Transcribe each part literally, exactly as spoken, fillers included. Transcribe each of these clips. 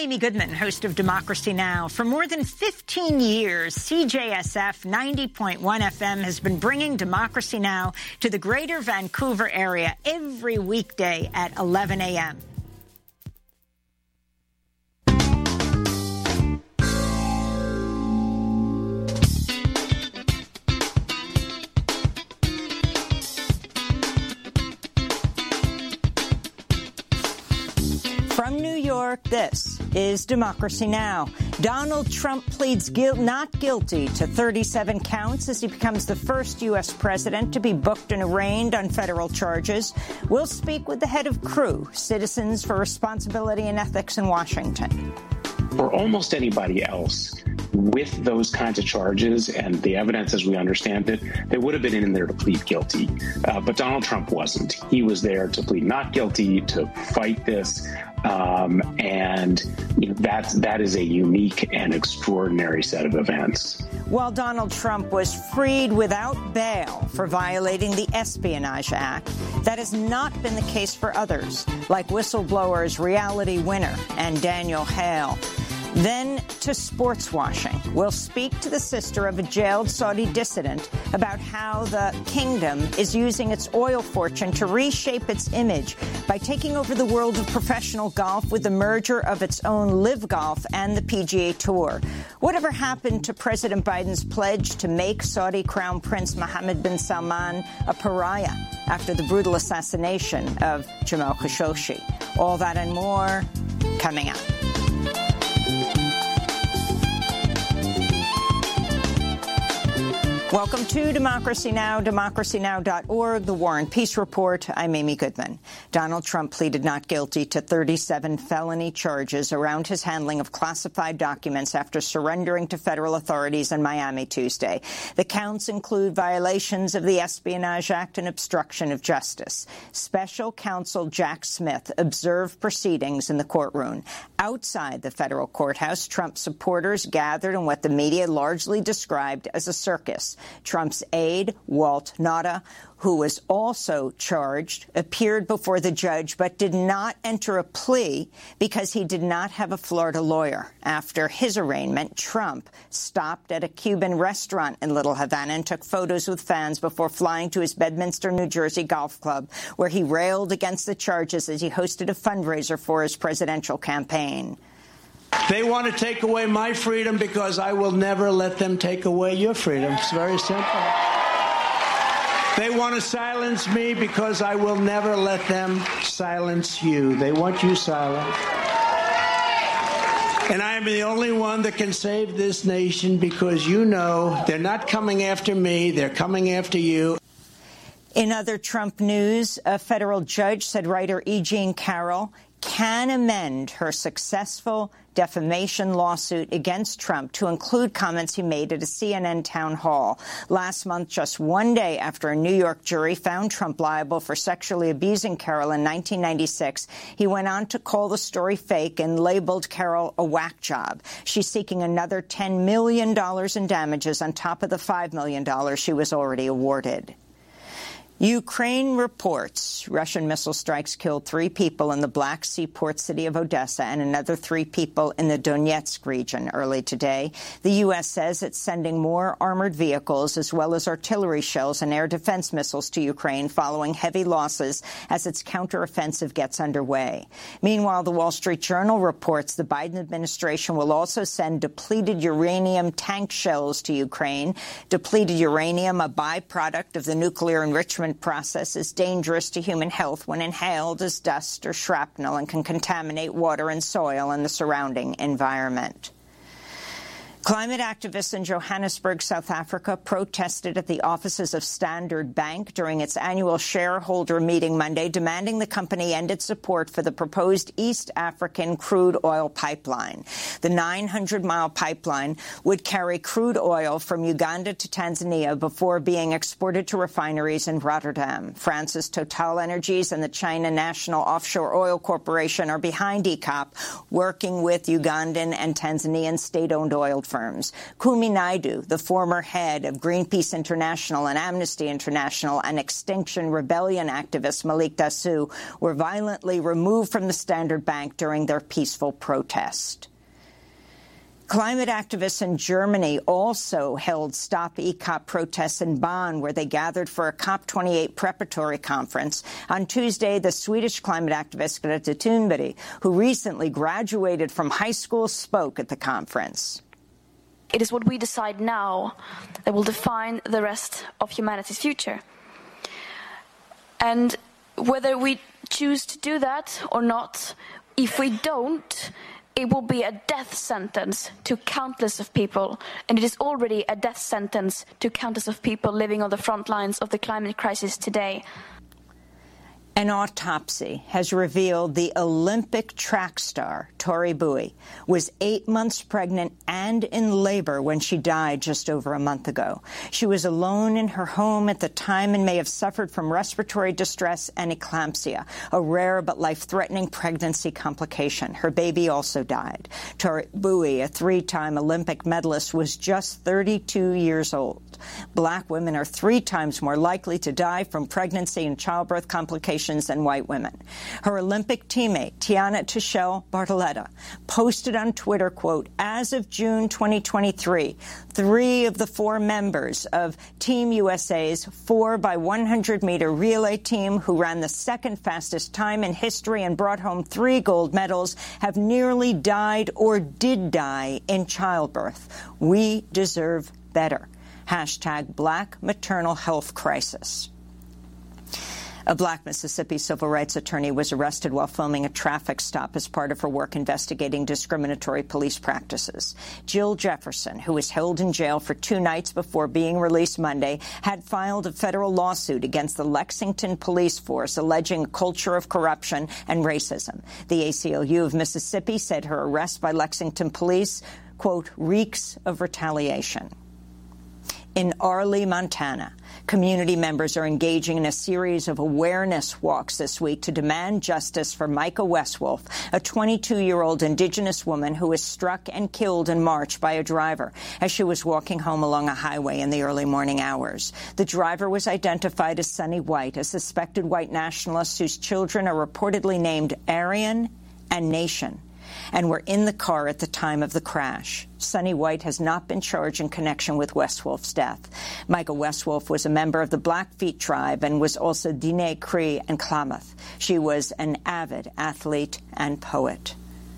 Amy Goodman, host of Democracy Now! For more than fifteen years, C J S F ninety point one F M has been bringing Democracy Now! To the greater Vancouver area every weekday at eleven a m From New York, this is Democracy Now! Donald Trump pleads guilt, not guilty to thirty-seven counts as he becomes the first U S president to be booked and arraigned on federal charges. We'll speak with the head of C R U, Citizens for Responsibility and Ethics in Washington. For almost anybody else, with those kinds of charges and the evidence as we understand it, they would have been in there to plead guilty. Uh, but Donald Trump wasn't. He was there to plead not guilty, to fight this. Um, and you know, that's, that is a unique and extraordinary set of events. While Donald Trump was freed without bail for violating the Espionage Act, that has not been the case for others, like whistleblowers Reality Winner and Daniel Hale. Then to sports washing. We'll speak to the sister of a jailed Saudi dissident about how the kingdom is using its oil fortune to reshape its image by taking over the world of professional golf with the merger of its own Live Golf and the P G A Tour. Whatever happened to President Biden's pledge to make Saudi Crown Prince Mohammed bin Salman a pariah after the brutal assassination of Jamal Khashoggi? All that and more coming up. Welcome to Democracy Now!, democracy now dot org, The War and Peace Report. I'm Amy Goodman. Donald Trump pleaded not guilty to thirty-seven felony charges around his handling of classified documents after surrendering to federal authorities in Miami Tuesday. The counts include violations of the Espionage Act and obstruction of justice. Special counsel Jack Smith observed proceedings in the courtroom. Outside the federal courthouse, Trump supporters gathered in what the media largely described as a circus. Trump's aide, Walt Nauta, who was also charged, appeared before the judge but did not enter a plea because he did not have a Florida lawyer. After his arraignment, Trump stopped at a Cuban restaurant in Little Havana and took photos with fans before flying to his Bedminster, New Jersey golf club, where he railed against the charges as he hosted a fundraiser for his presidential campaign. They want to take away my freedom because I will never let them take away your freedom. It's very simple. They want to silence me because I will never let them silence you. They want you silent. And I am the only one that can save this nation because you know they're not coming after me, they're coming after you. In other Trump news, a federal judge said writer E. Jean Carroll can amend her successful defamation lawsuit against Trump to include comments he made at a C N N town hall. Last month, just one day after a New York jury found Trump liable for sexually abusing Carroll in nineteen ninety-six, he went on to call the story fake and labeled Carroll a whack job. She's seeking another ten million dollars in damages on top of the five million dollars she was already awarded. Ukraine reports Russian missile strikes killed three people in the Black Sea port city of Odessa and another three people in the Donetsk region early today. The U S says it's sending more armored vehicles as well as artillery shells and air defense missiles to Ukraine following heavy losses as its counteroffensive gets underway. Meanwhile, the Wall Street Journal reports the Biden administration will also send depleted uranium tank shells to Ukraine. Depleted uranium, a byproduct of the nuclear enrichment process, is dangerous to human health when inhaled as dust or shrapnel and can contaminate water and soil and the surrounding environment. Climate activists in Johannesburg, South Africa, protested at the offices of Standard Bank during its annual shareholder meeting Monday, demanding the company end its support for the proposed East African crude oil pipeline. The nine hundred mile pipeline would carry crude oil from Uganda to Tanzania before being exported to refineries in Rotterdam. France's TotalEnergies and the China National Offshore Oil Corporation are behind E C O P, working with Ugandan and Tanzanian state-owned oil firms. Kumi Naidoo, the former head of Greenpeace International and Amnesty International, and Extinction Rebellion activist Malik Dasu were violently removed from the Standard Bank during their peaceful protest. Climate activists in Germany also held Stop E C O P protests in Bonn, where they gathered for a COP twenty-eight preparatory conference. On Tuesday, the Swedish climate activist Greta Thunberg, who recently graduated from high school, spoke at the conference. It is what we decide now that will define the rest of humanity's future. And whether we choose to do that or not, if we don't, it will be a death sentence to countless of people, and it is already a death sentence to countless of people living on the front lines of the climate crisis today. An autopsy has revealed the Olympic track star, Tori Bowie, was eight months pregnant and in labor when she died just over a month ago. She was alone in her home at the time and may have suffered from respiratory distress and eclampsia, a rare but life-threatening pregnancy complication. Her baby also died. Tori Bowie, a three-time Olympic medalist, was just thirty-two years old. Black women are three times more likely to die from pregnancy and childbirth complications than white women. Her Olympic teammate, Tiana Tichel Bartoletta, posted on Twitter, quote, as of June twenty twenty-three, three of the four members of Team U S A's four by one hundred meter relay team, who ran the second fastest time in history and brought home three gold medals, have nearly died or did die in childbirth. We deserve better. Hashtag Black Maternal Health Crisis. A black Mississippi civil rights attorney was arrested while filming a traffic stop as part of her work investigating discriminatory police practices. Jill Jefferson, who was held in jail for two nights before being released Monday, had filed a federal lawsuit against the Lexington police force alleging a culture of corruption and racism. The A C L U of Mississippi said her arrest by Lexington police, quote, reeks of retaliation. In Arley, Montana, community members are engaging in a series of awareness walks this week to demand justice for Micah Westwolf, a twenty-two-year-old Indigenous woman who was struck and killed in March by a driver as she was walking home along a highway in the early morning hours. The driver was identified as Sonny White, a suspected white nationalist whose children are reportedly named Aryan and Nation, and were in the car at the time of the crash. Sonny White has not been charged in connection with Westwolf's death. Micah Westwolf was a member of the Blackfeet tribe and was also Diné, Cree, and Klamath. She was an avid athlete and poet.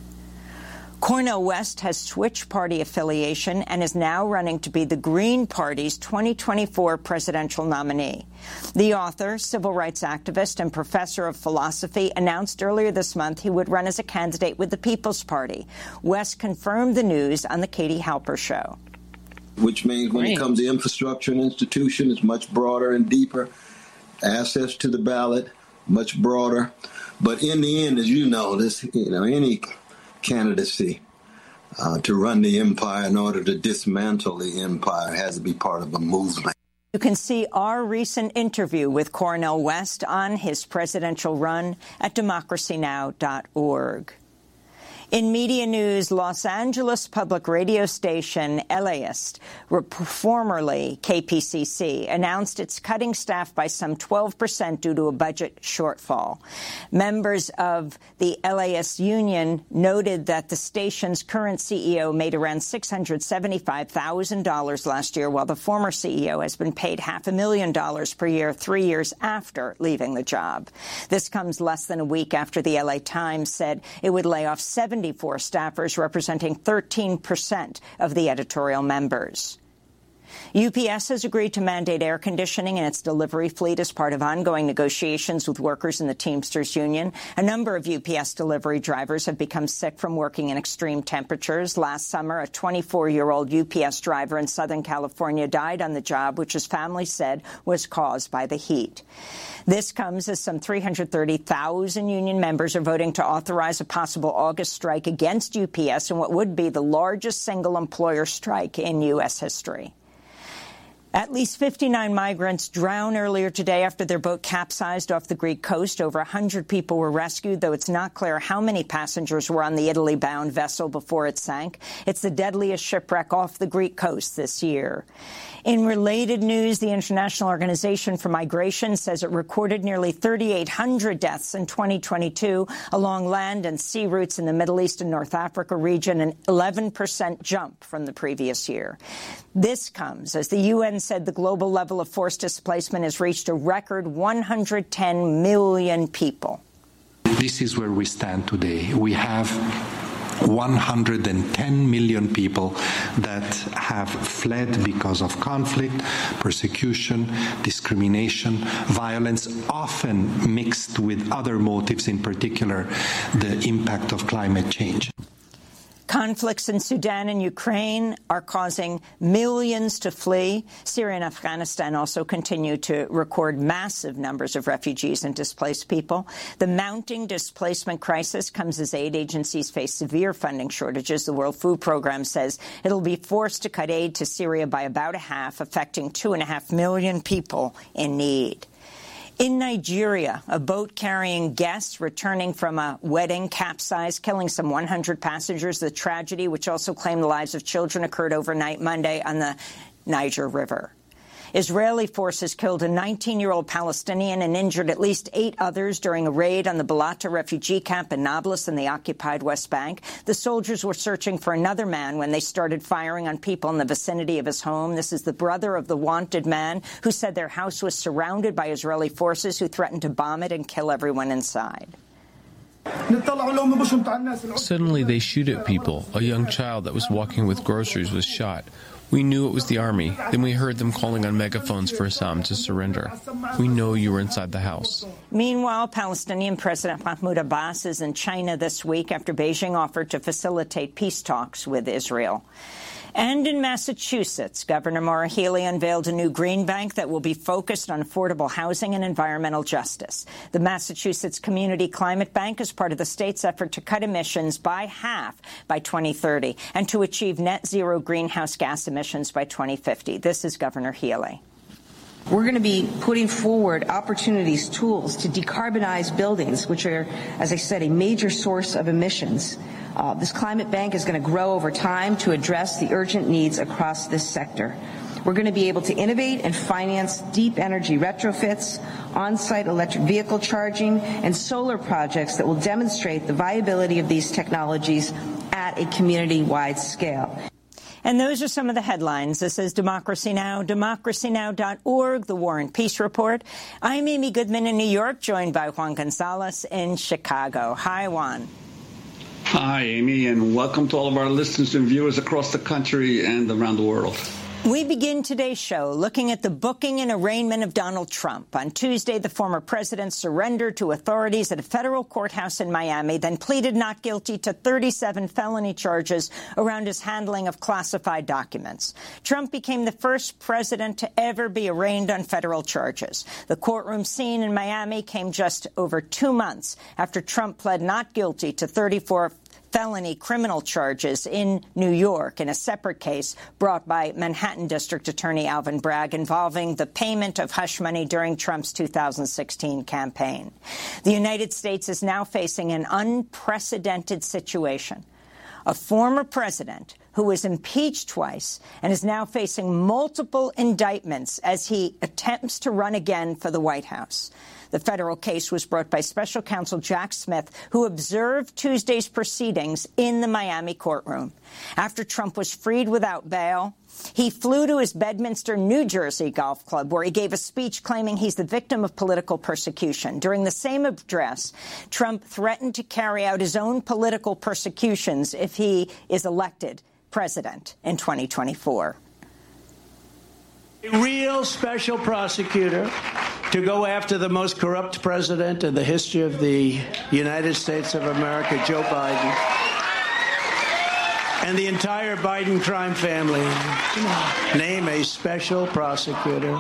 Cornel West has switched party affiliation and is now running to be the Green Party's twenty twenty-four presidential nominee. The author, civil rights activist, and professor of philosophy announced earlier this month he would run as a candidate with the People's Party. West confirmed the news on the Katie Halper Show. Which means when it comes to infrastructure and institution, it's much broader and deeper. Access to the ballot, much broader. But in the end, as you know, this, you know, any candidacy uh, to run the empire in order to dismantle the empire has to be part of a movement. You can see our recent interview with Cornel West on his presidential run at democracy now dot org. In media news, Los Angeles public radio station L A ist, formerly K P C C, announced it's cutting staff by some twelve percent due to a budget shortfall. Members of the L A ist union noted that the station's current C E O made around six hundred seventy-five thousand dollars last year, while the former C E O has been paid half a million dollars per year three years after leaving the job. This comes less than a week after the L A Times said it would lay off seventy seventy-four staffers, representing thirteen percent of the editorial members. U P S has agreed to mandate air conditioning in its delivery fleet as part of ongoing negotiations with workers in the Teamsters Union. A number of U P S delivery drivers have become sick from working in extreme temperatures. Last summer, a twenty-four-year-old U P S driver in Southern California died on the job, which his family said was caused by the heat. This comes as some three hundred thirty thousand union members are voting to authorize a possible August strike against U P S in what would be the largest single employer strike in U S history. At least fifty-nine migrants drowned earlier today after their boat capsized off the Greek coast. Over one hundred people were rescued, though it's not clear how many passengers were on the Italy-bound vessel before it sank. It's the deadliest shipwreck off the Greek coast this year. In related news, the International Organization for Migration says it recorded nearly thirty-eight hundred deaths in twenty twenty-two along land and sea routes in the Middle East and North Africa region, an eleven percent jump from the previous year. This comes as the U N said the global level of forced displacement has reached a record one hundred ten million people. This is where we stand today. We have one hundred ten million people that have fled because of conflict, persecution, discrimination, violence, often mixed with other motives, in particular the impact of climate change. Conflicts in Sudan and Ukraine are causing millions to flee. Syria and Afghanistan also continue to record massive numbers of refugees and displaced people. The mounting displacement crisis comes as aid agencies face severe funding shortages. The World Food Programme says it'll be forced to cut aid to Syria by about a half, affecting two and a half million people in need. In Nigeria, a boat carrying guests returning from a wedding capsized, killing some one hundred passengers. The tragedy, which also claimed the lives of children, occurred overnight Monday on the Niger River. Israeli forces killed a nineteen-year-old Palestinian and injured at least eight others during a raid on the Balata refugee camp in Nablus in the occupied West Bank. The soldiers were searching for another man when they started firing on people in the vicinity of his home. This is the brother of the wanted man who said their house was surrounded by Israeli forces who threatened to bomb it and kill everyone inside. Suddenly they shoot at people. A young child that was walking with groceries was shot. We knew it was the army. Then we heard them calling on megaphones for Assam to surrender. We know you were inside the house. Meanwhile, Palestinian President Mahmoud Abbas is in China this week after Beijing offered to facilitate peace talks with Israel. And in Massachusetts, Governor Maura Healey unveiled a new green bank that will be focused on affordable housing and environmental justice. The Massachusetts Community Climate Bank is part of the state's effort to cut emissions by half by twenty thirty and to achieve net zero greenhouse gas emissions by twenty fifty. This is Governor Healey. We're going to be putting forward opportunities, tools to decarbonize buildings, which are, as I said, a major source of emissions. Uh, this climate bank is going to grow over time to address the urgent needs across this sector. We're going to be able to innovate and finance deep energy retrofits, on-site electric vehicle charging, and solar projects that will demonstrate the viability of these technologies at a community-wide scale. And those are some of the headlines. This is Democracy Now!, democracy now dot org, the War and Peace Report. I'm Amy Goodman in New York, joined by Juan Gonzalez in Chicago. Hi, Juan. Hi, Amy, and welcome to all of our listeners and viewers across the country and around the world. We begin today's show looking at the booking and arraignment of Donald Trump. On Tuesday, the former president surrendered to authorities at a federal courthouse in Miami, then pleaded not guilty to thirty-seven felony charges around his handling of classified documents. Trump became the first president to ever be arraigned on federal charges. The courtroom scene in Miami came just over two months after Trump pled not guilty to thirty-four felony criminal charges in New York in a separate case brought by Manhattan District Attorney Alvin Bragg involving the payment of hush money during Trump's two thousand sixteen campaign. The United States is now facing an unprecedented situation. A former president who was impeached twice and is now facing multiple indictments as he attempts to run again for the White House. The federal case was brought by special counsel Jack Smith, who observed Tuesday's proceedings in the Miami courtroom. After Trump was freed without bail, he flew to his Bedminster, New Jersey golf club, where he gave a speech claiming he's the victim of political persecution. During the same address, Trump threatened to carry out his own political persecutions if he is elected president in twenty twenty-four. A real special prosecutor to go after the most corrupt president in the history of the United States of America, Joe Biden, and the entire Biden crime family. Name a special prosecutor.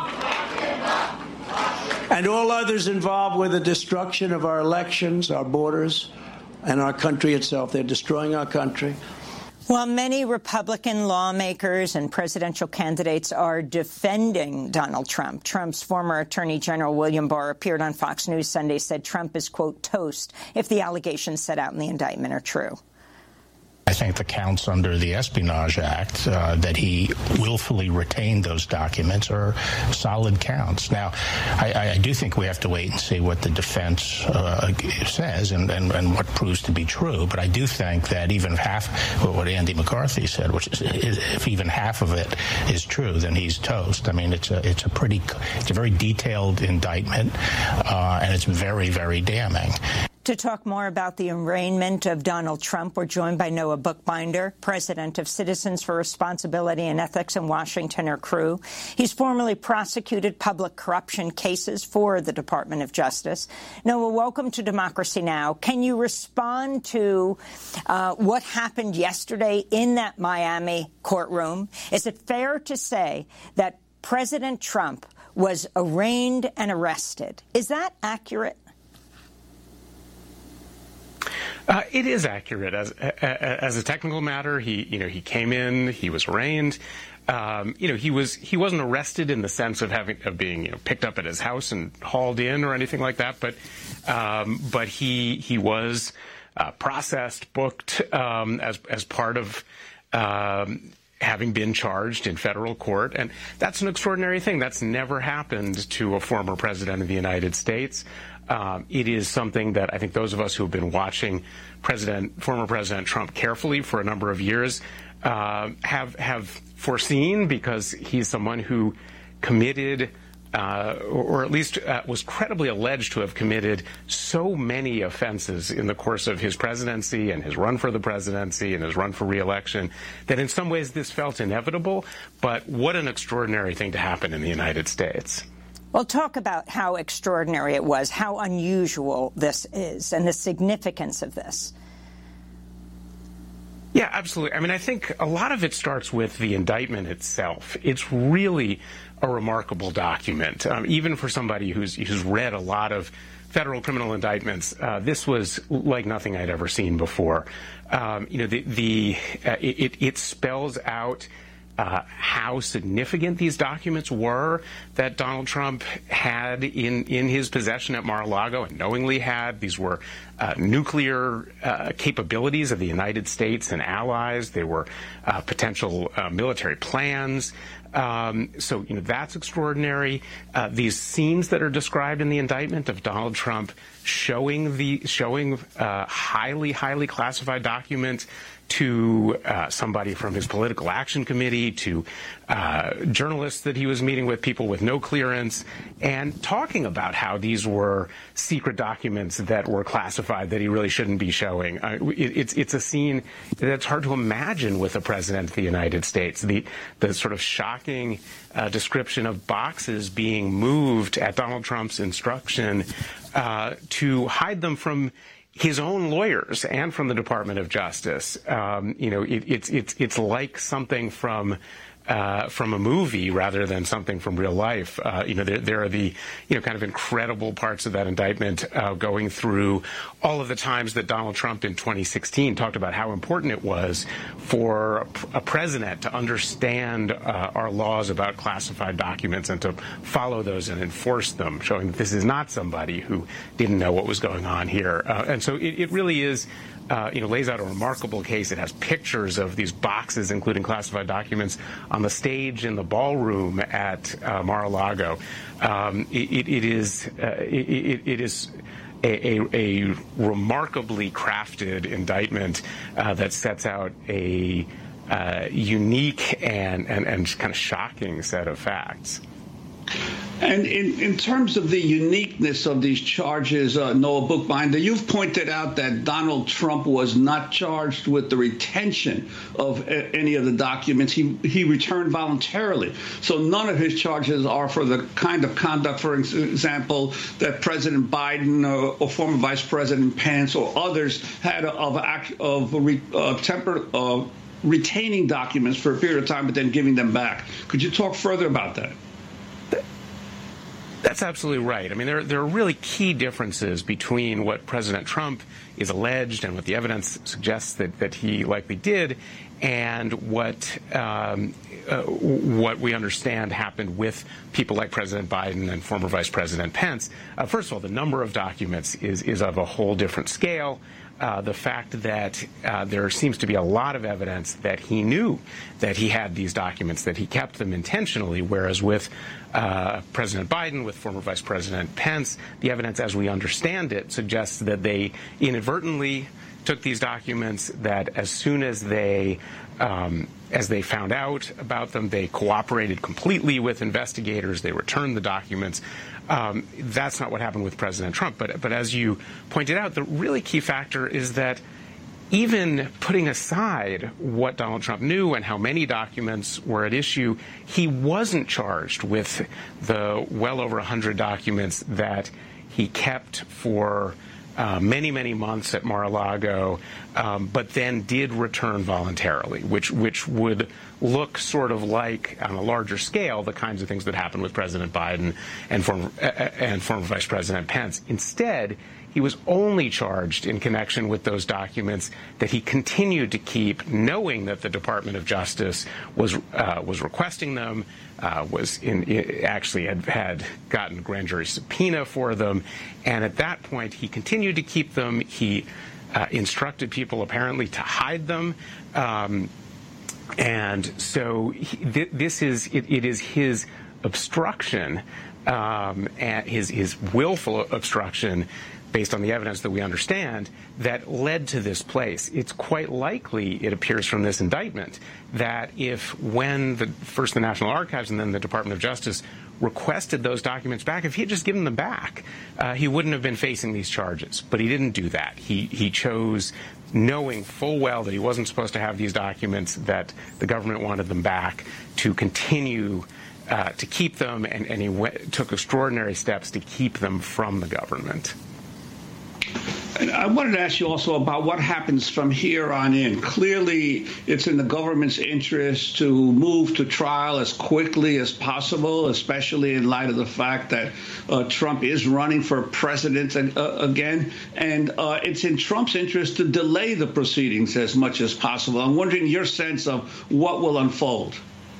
And all others involved with the destruction of our elections, our borders, and our country itself. They're destroying our country. While many Republican lawmakers and presidential candidates are defending Donald Trump, Trump's former Attorney General William Barr appeared on Fox News Sunday, said Trump is, quote, toast if the allegations set out in the indictment are true. I think the counts under the Espionage Act uh, that he willfully retained those documents are solid counts. Now, I, I do think we have to wait and see what the defense uh, says and, and, and what proves to be true. But I do think that even half what Andy McCarthy said, which is, is if even half of it is true, then he's toast. I mean, it's a it's a pretty it's a very detailed indictment, uh, and it's very, very damning. To talk more about the arraignment of Donald Trump, we're joined by Noah Bookbinder, president of Citizens for Responsibility and Ethics in Washington, or CREW. He's formerly prosecuted public corruption cases for the Department of Justice. Noah, welcome to Democracy Now! Can you respond to uh, what happened yesterday in that Miami courtroom? Is it fair to say that President Trump was arraigned and arrested? Is that accurate? Uh, it is accurate as as a technical matter. He, you know, he came in, he was arraigned. Um, you know, he was he wasn't arrested in the sense of having of being you know picked up at his house and hauled in or anything like that. But um, but he he was uh, processed, booked um, as as part of um, having been charged in federal court, and that's an extraordinary thing. That's never happened to a former president of the United States. Um, it is something that I think those of us who have been watching President, former President Trump carefully for a number of years uh, have have foreseen, because he's someone who committed, uh, or, or at least uh, was credibly alleged to have committed so many offenses in the course of his presidency and his run for the presidency and his run for re-election, that in some ways this felt inevitable. But what an extraordinary thing to happen in the United States. Well, talk about how extraordinary it was, how unusual this is, and the significance of this. Yeah, absolutely. I mean, I think a lot of it starts with the indictment itself. It's really a remarkable document, um, even for somebody who's who's read a lot of federal criminal indictments. Uh, this was like nothing I'd ever seen before. Um, you know, the the uh, it it spells out Uh, how significant these documents were that Donald Trump had in, in his possession at Mar-a-Lago and knowingly had. These were uh, nuclear uh, capabilities of the United States and allies. They were uh, potential uh, military plans. Um, so, you know, that's extraordinary. Uh, these scenes that are described in the indictment of Donald Trump showing the showing uh, highly, highly classified documents to uh, somebody from his political action committee, to uh, journalists that he was meeting with, people with no clearance, and talking about how these were secret documents that were classified that he really shouldn't be showing. Uh, it, it's it's a scene that's hard to imagine with a president of the United States. The the sort of shocking uh, description of boxes being moved at Donald Trump's instruction uh, to hide them from his own lawyers and from the Department of Justice. Um, you know, it, it's it's it's like something from uh, from a movie rather than something from real life. Uh, you know, there, there are the you know kind of incredible parts of that indictment uh, going through all of the times that Donald Trump in twenty sixteen talked about how important it was for a, a president to understand uh, our laws about classified documents and to follow those and enforce them, showing that this is not somebody who didn't know what was going on here. Uh, and so it, it really is. Uh, you know, lays out a remarkable case. It has pictures of these boxes, including classified documents, on the stage in the ballroom at uh, Mar-a-Lago. Um, it, it is uh, it, it is a, a, a remarkably crafted indictment uh, that sets out a uh, unique and, and and kind of shocking set of facts. And in, in terms of the uniqueness of these charges, uh, Noah Bookbinder, you've pointed out that Donald Trump was not charged with the retention of a, any of the documents. He, he returned voluntarily. So none of his charges are for the kind of conduct, for example, that President Biden or, or former Vice President Pence or others had of, of uh, temper, uh, retaining documents for a period of time but then giving them back. Could you talk further about that? That's absolutely right. I mean, there, there are really key differences between what President Trump is alleged and what the evidence suggests that, that he likely did and what um, uh, what we understand happened with people like President Biden and former Vice President Pence. Uh, first of all, the number of documents is, is of a whole different scale. Uh, the fact that uh, there seems to be a lot of evidence that he knew that he had these documents, that he kept them intentionally, whereas with uh, President Biden, with former Vice President Pence, the evidence as we understand it suggests that they inadvertently took these documents, that as soon as they um, as they found out about them, they cooperated completely with investigators, they returned the documents. Um, that's not what happened with President Trump. But, but as you pointed out, the really key factor is that even putting aside what Donald Trump knew and how many documents were at issue, he wasn't charged with the well over one hundred documents that he kept for uh, many, many months at Mar-a-Lago, um, but then did return voluntarily, which, which would look sort of like, on a larger scale, the kinds of things that happened with President Biden and former, uh, and former Vice President Pence. Instead, he was only charged in connection with those documents that he continued to keep, knowing that the Department of Justice was uh, was requesting them, uh, was in, in, actually had, had gotten a grand jury subpoena for them, and at that point he continued to keep them. He uh, instructed people apparently to hide them. Um, And so he, th this is it, it is his obstruction, um, and his his willful obstruction, based on the evidence that we understand, that led to this place. It's quite likely, it appears from this indictment, that if when the first the National Archives and then the Department of Justice requested those documents back, if he had just given them back, uh, he wouldn't have been facing these charges. But he didn't do that. He he chose, knowing full well that he wasn't supposed to have these documents, that the government wanted them back, to continue uh, to keep them, and, and he went, took extraordinary steps to keep them from the government. And I wanted to ask you also about what happens from here on in. Clearly, it's in the government's interest to move to trial as quickly as possible, especially in light of the fact that uh, Trump is running for president uh, again. And uh, it's in Trump's interest to delay the proceedings as much as possible. I'm wondering your sense of what will unfold.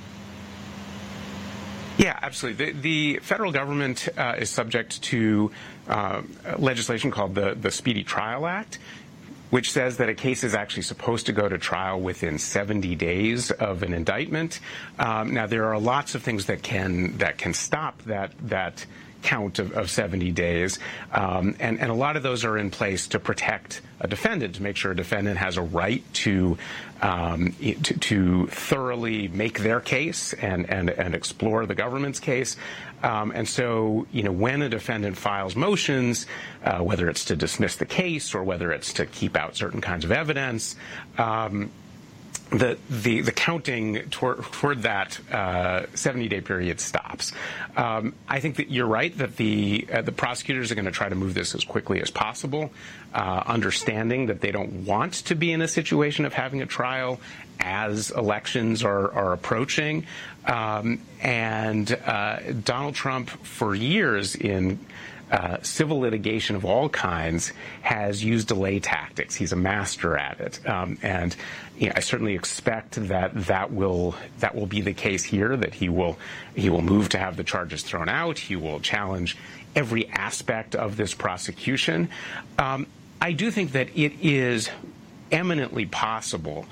Yeah, absolutely. The, the federal government uh, is subject to uh, legislation called the, the Speedy Trial Act, which says that a case is actually supposed to go to trial within seventy days of an indictment. Um, now, there are lots of things that can that can stop that that count of, of seventy days, um, and, and a lot of those are in place to protect a defendant, to make sure a defendant has a right to um, to, to thoroughly make their case and, and, and explore the government's case. Um, and so, you know, when a defendant files motions, uh, whether it's to dismiss the case or whether it's to keep out certain kinds of evidence, um, The, the the counting toward, toward that seventy-day uh, period stops. Um, I think that you're right that the uh, the prosecutors are going to try to move this as quickly as possible, uh, understanding that they don't want to be in a situation of having a trial as elections are, are approaching. Um, and uh, Donald Trump, for years in Uh, civil litigation of all kinds, has used delay tactics. He's a master at it, um, and you know, I certainly expect that that will that will be the case here. That he will he will move to have the charges thrown out. He will challenge every aspect of this prosecution. Um, I do think that it is eminently possible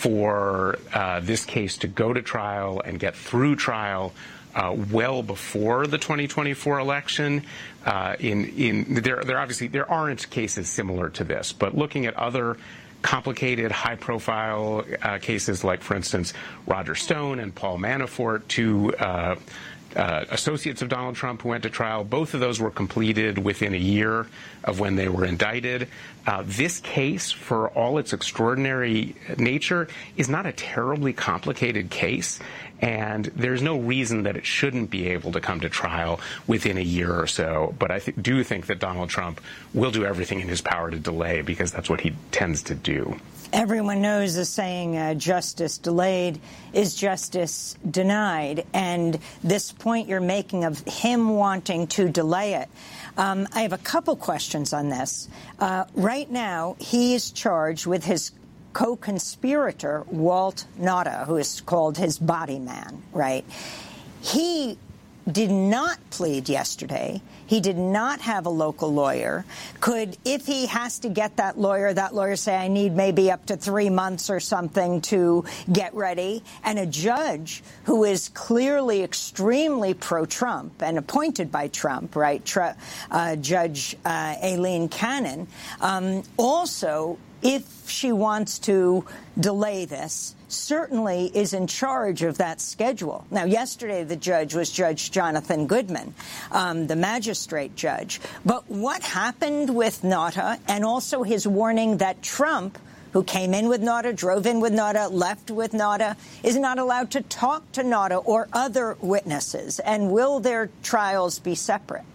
for uh, this case to go to trial and get through trial Uh, well before the twenty twenty-four election. Uh, in in there, there obviously there aren't cases similar to this, but looking at other complicated, high-profile uh, cases, like, for instance, Roger Stone and Paul Manafort, two uh, uh, associates of Donald Trump who went to trial, both of those were completed within a year of when they were indicted. Uh, this case, for all its extraordinary nature, is not a terribly complicated case, and there's no reason that it shouldn't be able to come to trial within a year or so. But I th do think that Donald Trump will do everything in his power to delay, because that's what he tends to do. Everyone knows the saying, uh, justice delayed is justice denied. And this point you're making of him wanting to delay it, um, I have a couple questions on this. Uh, right now, he is charged with his co-conspirator, Walt Nauta, who is called his body man, right? He did not plead yesterday. He did not have a local lawyer. Could, if he has to get that lawyer, that lawyer say, I need maybe up to three months or something to get ready? And a judge who is clearly extremely pro-Trump and appointed by Trump, right, Tr uh, Judge uh, Aileen Cannon, um, also, if she wants to delay this, certainly is in charge of that schedule. Now, yesterday the judge was Judge Jonathan Goodman, um, the magistrate judge. But what happened with Nauta, and also his warning that Trump, who came in with Nauta, drove in with Nauta, left with Nauta, is not allowed to talk to Nauta or other witnesses? And will their trials be separate?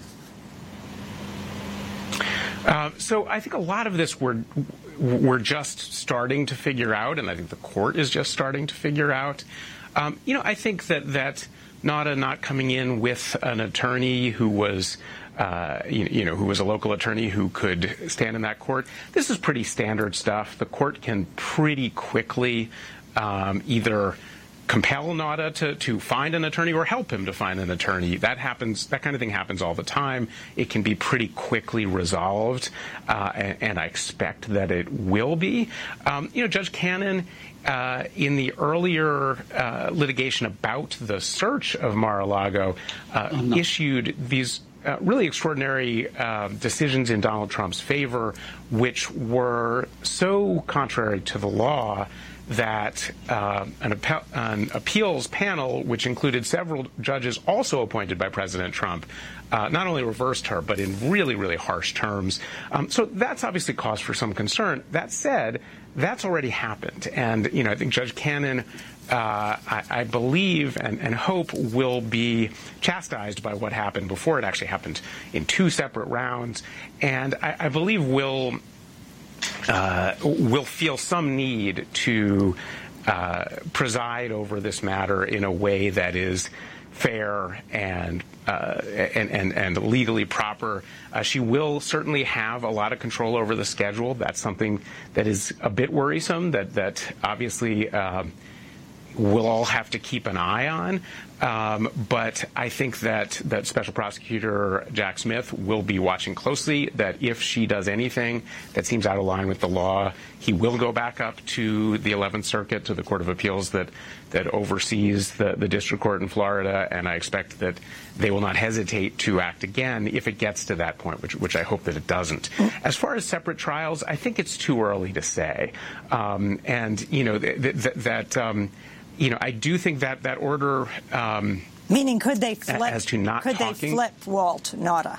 Uh, so I think a lot of this we're, we're just starting to figure out, and I think the court is just starting to figure out. Um, you know, I think that, that Nauta not coming in with an attorney who was, uh, you, you know, who was a local attorney who could stand in that court, this is pretty standard stuff. The court can pretty quickly um, either compel Nauta to, to find an attorney or help him to find an attorney. That happens, that kind of thing happens all the time. It can be pretty quickly resolved, uh, and, and I expect that it will be. Um, you know, Judge Cannon, uh, in the earlier uh, litigation about the search of Mar-a-Lago, uh, oh, no. issued these Uh, really extraordinary uh, decisions in Donald Trump's favor, which were so contrary to the law that uh, an, appe an appeals panel, which included several judges also appointed by President Trump, uh, not only reversed her, but in really, really harsh terms. Um, so that's obviously cause for some concern. That said, that's already happened. And, you know, I think Judge Cannon, uh, I, I believe and, and hope will be chastised by what happened before. It actually happened in two separate rounds. And I, I believe will Uh, will feel some need to uh, preside over this matter in a way that is fair and uh, and, and, and legally proper. Uh, she will certainly have a lot of control over the schedule. That's something that is a bit worrisome, that, that obviously uh, we'll all have to keep an eye on. Um, but I think that, that Special Prosecutor Jack Smith will be watching closely, that if she does anything that seems out of line with the law, he will go back up to the eleventh Circuit, to the Court of Appeals that, that oversees the, the district court in Florida, and I expect that they will not hesitate to act again if it gets to that point, which, which I hope that it doesn't. As far as separate trials, I think it's too early to say. Um, and, you know, th th that... Um, You know, I do think that that order, um, meaning could they flip? As to not could talking, they flip Walt Nauta?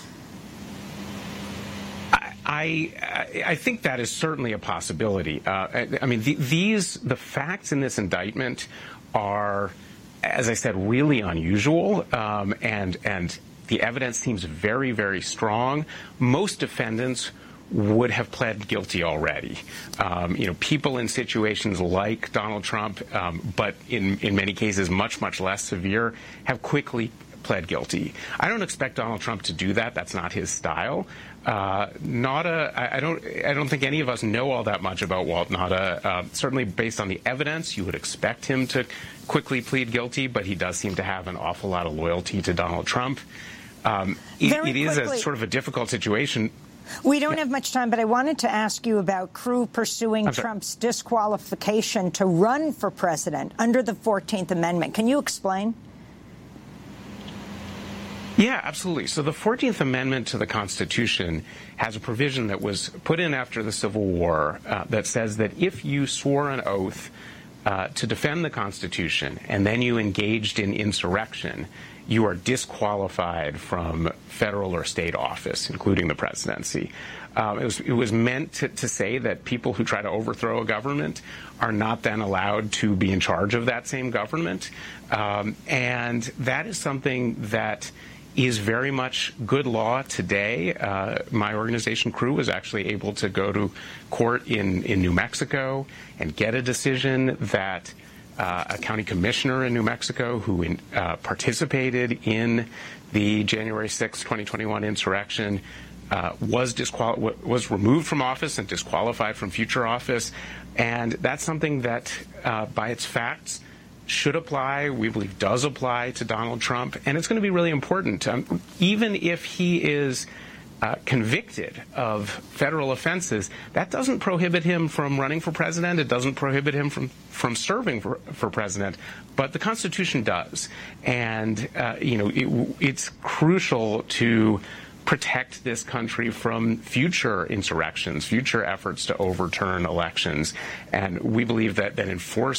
I, I I think that is certainly a possibility. Uh, I, I mean, the, these the facts in this indictment are, as I said, really unusual, um, and and the evidence seems very, very strong. Most defendants would have pled guilty already. Um, you know, people in situations like Donald Trump, um, but in, in many cases much, much less severe, have quickly pled guilty. I don't expect Donald Trump to do that. That's not his style. Uh, Nauta, I, I don't, I don't think any of us know all that much about Walt Nauta. Uh, certainly based on the evidence, you would expect him to quickly plead guilty, but he does seem to have an awful lot of loyalty to Donald Trump. Um, it, it is a sort of a difficult situation. We don't have much time, but I wanted to ask you about Crew pursuing Trump's disqualification to run for president under the fourteenth Amendment. Can you explain? Yeah, absolutely. So the fourteenth Amendment to the Constitution has a provision that was put in after the Civil War uh, that says that if you swore an oath uh, to defend the Constitution and then you engaged in insurrection, you are disqualified from federal or state office, including the presidency. Um, it was, it was meant to, to say that people who try to overthrow a government are not then allowed to be in charge of that same government. Um, and that is something that is very much good law today. Uh, my organization, Crew, was actually able to go to court in, in New Mexico and get a decision that uh, a county commissioner in New Mexico who in, uh, participated in the January sixth, twenty twenty-one insurrection uh, was disqual- was removed from office and disqualified from future office. And that's something that, uh, by its facts, should apply, we believe does apply to Donald Trump, and it's going to be really important. Um, even if he is uh, convicted of federal offenses, that doesn't prohibit him from running for president. It doesn't prohibit him from, from serving for, for president, but the Constitution does. And, uh, you know, it, it's crucial to protect this country from future insurrections, future efforts to overturn elections. And we believe that, that enforcing